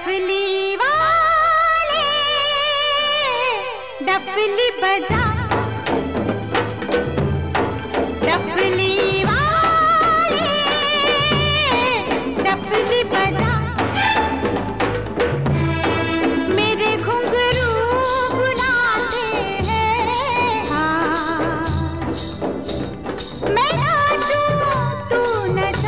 डफली वाले डफली बजा, डफली वाले डफली बजा, मेरे घुंघरू बुलाते हैं। हाँ मैं नाचूं तू नचा,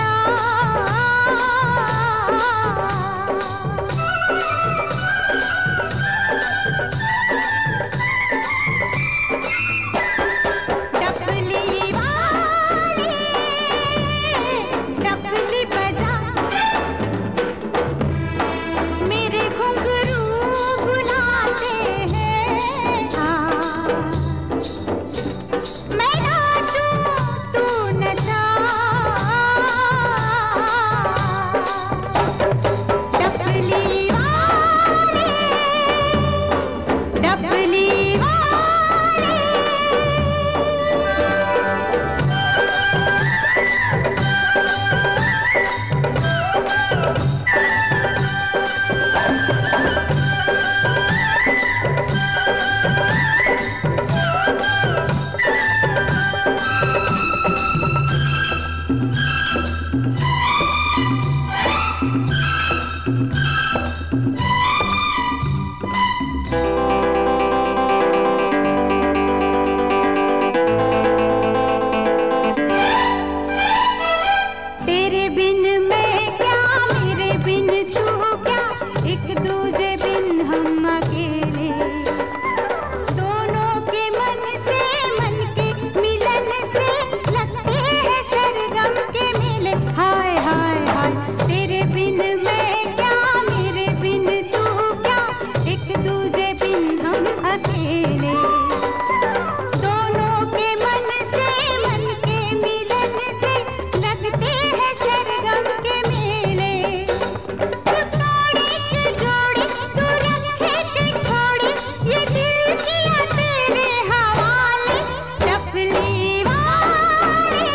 तेरे बिन मैं क्या, मेरे बिन तू क्या, एक दूजे बिन हम अकेले, दोनों के मन से मन के मिलन से लगते हैं सरगम के मेले। हाय हाय हाय तेरे बिन मैं क्या, मेरे बिन तू क्या, एक दूजे बिन हम अकेले, दोनों के मन से मन के मिलन से लगते हैं सरगम के मेले। तू तोड़े के जोड़े, तू रखे के छोड़े, ये दिल किया तेरे हवाले। डफली वाले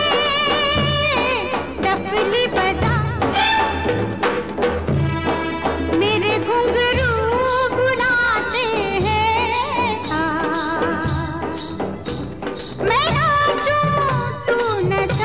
डफली बजा, मेरे घुंघरू बुलाते हैं। मैं नाचूं तू नचा,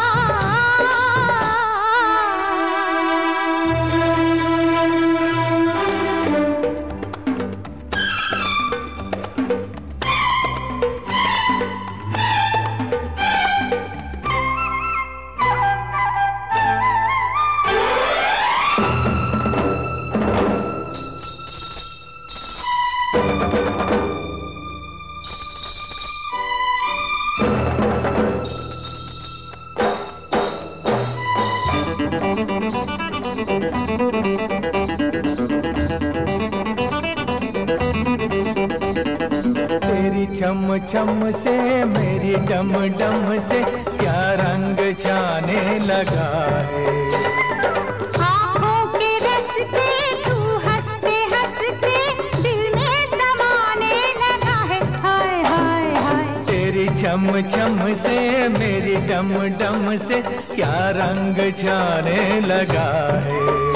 तेरी छम छम से मेरी डम डम से क्या रंग जाने लगा है। आँखों के रस्ते तू हंसते हंसते दिल में समाने लगा है। हाय हाय हाय तेरी छम छम से मेरी डम डम से क्या रंग जाने लगा है।